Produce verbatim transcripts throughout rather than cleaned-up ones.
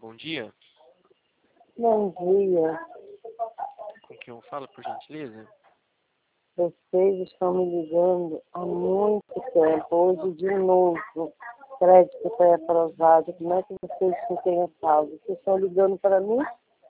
bom dia. Bom dia. Com quem eu falo, por gentileza? Vocês estão me ligando há muito tempo. Hoje, de novo, o crédito foi aprovado. Como é que vocês não têm a salvo? Vocês estão ligando para mim?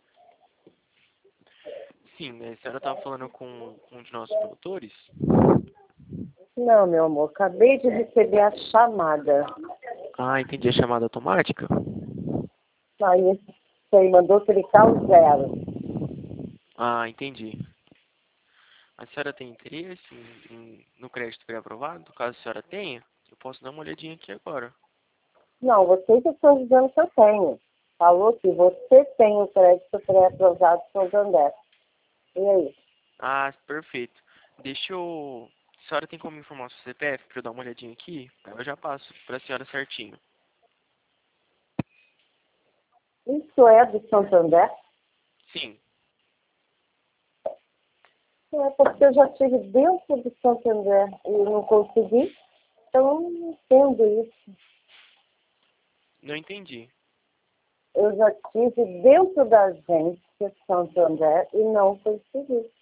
Sim, a senhora estava falando com um de nossos produtores? Não, meu amor. Acabei de receber a chamada. Ah, entendi. A chamada automática? Aí, você mandou clicar o zero. Ah, entendi. A senhora tem interesse em, em- no crédito pré-aprovado? Caso a senhora tenha, eu posso dar uma olhadinha aqui agora. Não, vocês estão dizendo que eu tenho. Falou que você tem o crédito pré-aprovado do Santander. E aí? Ah, perfeito. Deixa eu... A senhora tem como informar o seu C P F para eu dar uma olhadinha aqui? Aí eu já passo para a senhora certinho. Isso é do Santander? Sim. É porque eu já estive dentro do Santander e não consegui, então eu não entendo isso. Não entendi. Eu já estive dentro da agência Santander e não consegui.